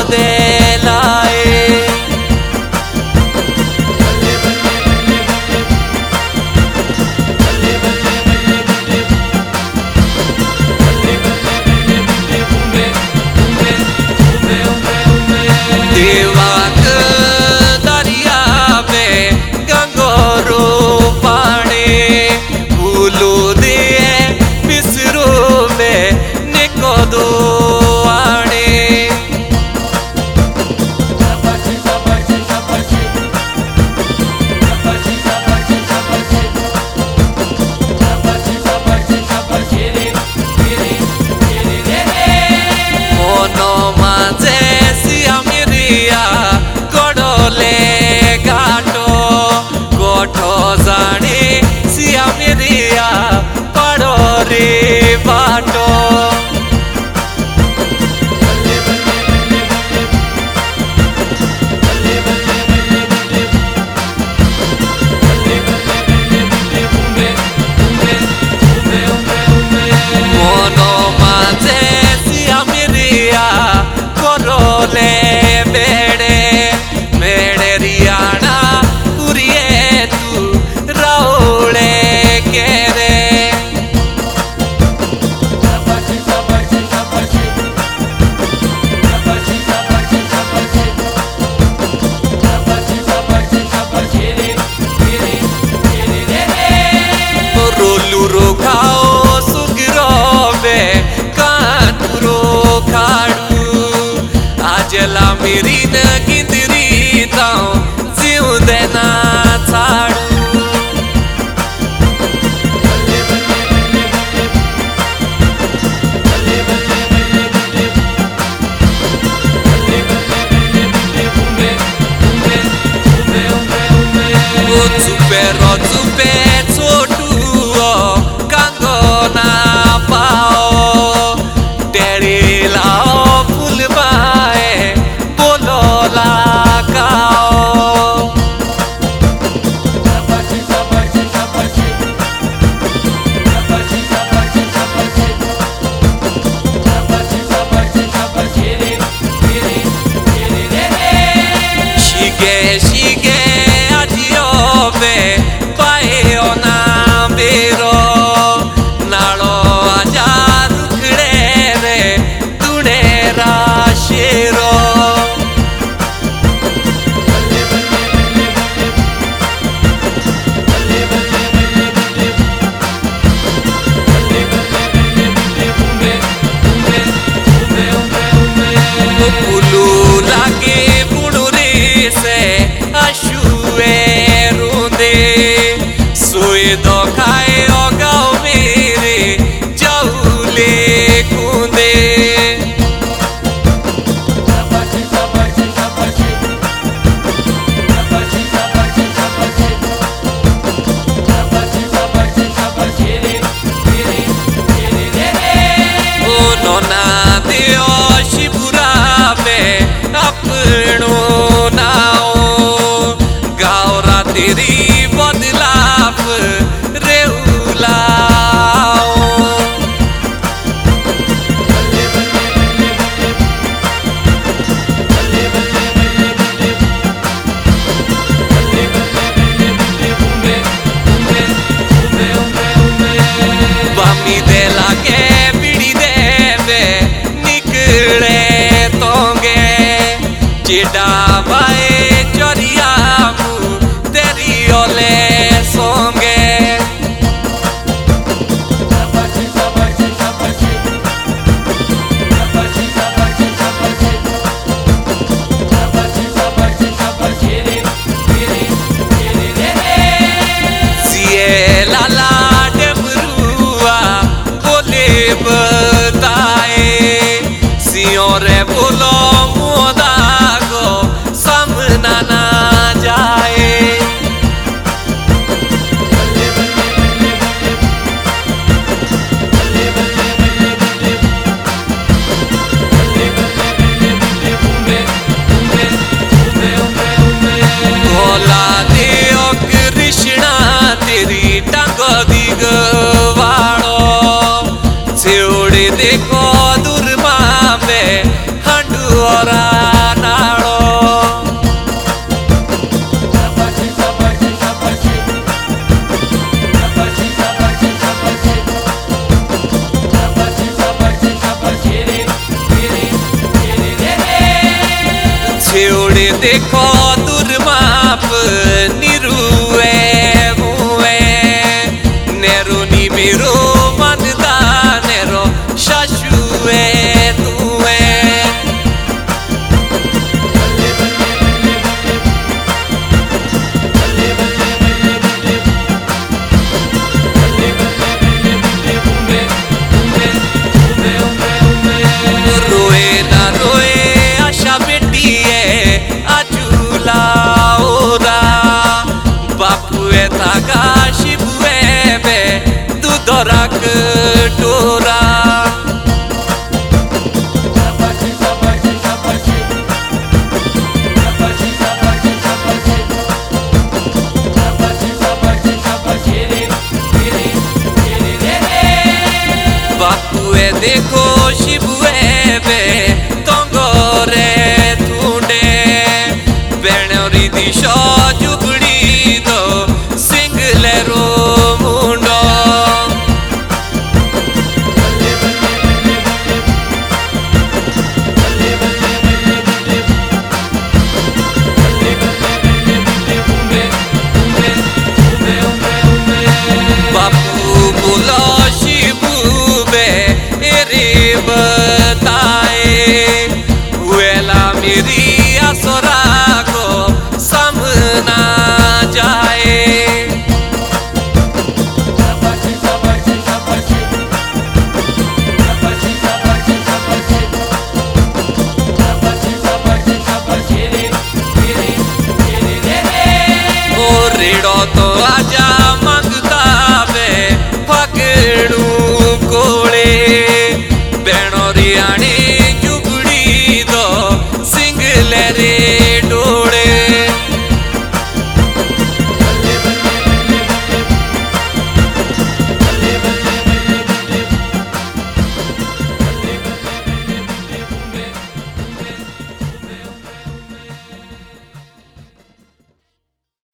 दे लाए। देवाक दरिया में गंगोरो पानी भूलो दे मिस्रो में निकोदो आने। मोनो माजे सियामिरिया गडोले घाटो गोठो जाने सियामिरिया पड़ो रे बाटो। मोनो माजे सियामिरिया गडोले बेड़े मेड़ेरियाना पुरिये तू राउले केरे। रोलू खाओ सुगरो बे कानपुरो खाड़ू आजला मेरी न गिंदरी ताओ जीव देना छाड़ू। चुपे छोटू कांगो ना पाओ टेढ़े लाओ फूल बाए बोलो लगाओ। शिगे शिगे आजियो बे पाए ना बेरो नालो आजा रुखड़े रे तुणे राशेरो। पुलू लागे बुड़ुरी से अशुए रूंदे सोए दो खाए गाँव मेरे जाऊले कूदे। नोना दियो शिवपुरा में अपनो नाओ गावरा तेरी बदलाव रेउलाओ। बामी दे लागे बिड़ी देवे निकले तोंगे चिड़ा बाए चोरिया मु तेरी ओले सोंगे। सिए लाला डमरुआ बोले बताए सियों रे बोलो मोदागो देखो दुर्माप निरुए मुए नेरो नी मेरो मनदा नेरो शाशुए तुए रोए ना रोए आशा बेटी है आजूला ओरा बापुए थागा शिबुए बे दुदराक डोरा बापुए देखो शिबुए बे तंगरे थुंडे बेणरी दिशा जुगड़ी दो सिंगले रो मुंडो बापू बोलो शिबू बे एरे बताए वेला मेरी आसरा को सामना जाए ओ रेड़ो तो आजा